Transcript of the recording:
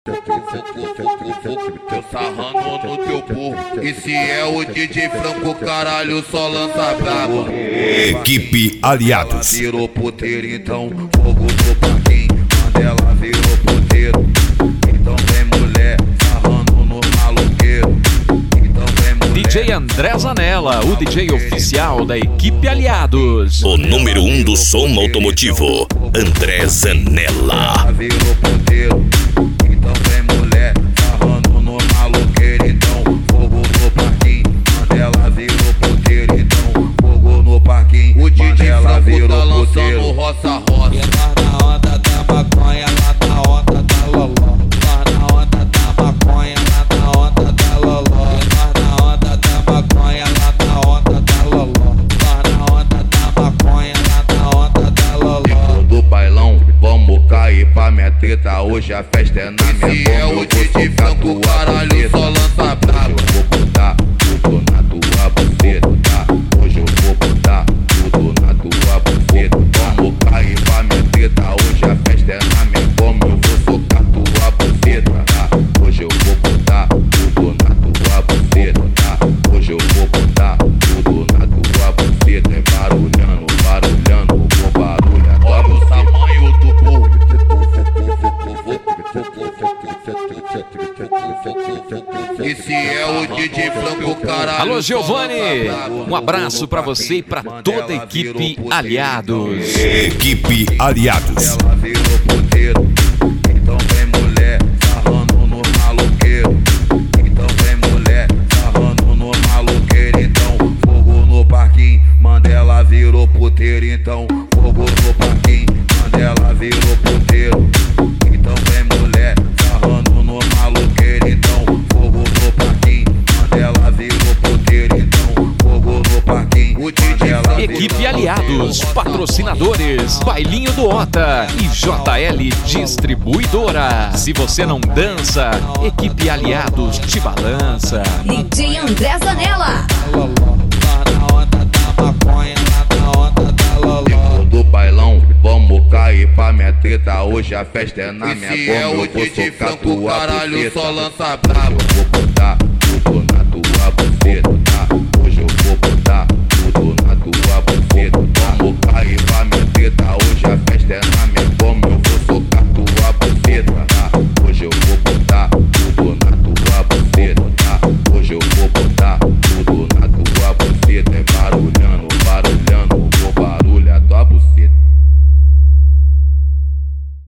Tô sarrando no teu burro. E se é o DJ Franco, caralho, só lança braba. Equipe Aliados. Virou puteiro, então fogo no parquinho. Mandela virou puteiro. Então vem mulher, sarrando no maloqueiro. Então vem mulher. DJ André Zanella, o DJ oficial da Equipe Aliados. O número 1 do som automotivo, André Zanella. Virou puteiro. Então vem mulher, sarrando no maloqueiro. Então fogo no parquinho. Mandela virou puteiro. Então fogo no parquinho. O DJ Franco tá lançando roça-roça. E nós na onda da maconha, lá na onda da loló. Nós na onda da maconha, lá na onda da loló. E nós na onda da maconha, lá na onda da loló. Nós na onda da maconha, lá na onda da loló. Do bailão, vamos cair pra minha treta. Hoje a festa é na minha Se bomba. é o DJ Franco, caralho, só lança braba. Hoje eu vou botar tudo na tua buceta, tá? Hoje eu vou botar tudo na tua buceta. Vamos cair pra minha treta. Hoje a festa é na minha bomba. Eu vou socar tua buceta, tá? Hoje eu vou botar tudo na tua buceta, tá? Hoje eu vou botar tudo na tua buceta. É barulhando, barulhando, vou barulhar. Olha o tamanho do burro. Esse é o DJ Franco, caralho. Alô, Giovanni, um abraço pra você e pra toda a Equipe Aliados. Equipe Aliados. Ela virou puteiro. Então vem mulher, sarrando no maloqueiro. Então vem mulher, sarrando no maloqueiro. Então fogo no parquinho. Mandela virou puteiro. Então fogo no parquinho. Mandela virou puteiro. Então vem mulher, sarrando no maloqueiro. Então fogo no parquinho. Mandela virou puteiro. Então fogo no parquinho. O DJ Equipe Aliados, patrocinadores, Bailinho do Ota e JL Distribuidora. Se você não dança, Equipe Aliados te balança. DJ André Zanella. Nós na onda da maconha, lá na onda da loló. Do bailão, vamos cair pra minha treta. Hoje a festa é na minha bomba. Se é o Eu vou DJ socar Franco, tua caralho, buceta, só tá? lança braba. Eu vou botar tudo na tua buceta, tá? Hoje eu vou botar tudo na tua buceta. Vamos cair pra minha treta. Hoje a festa é na minha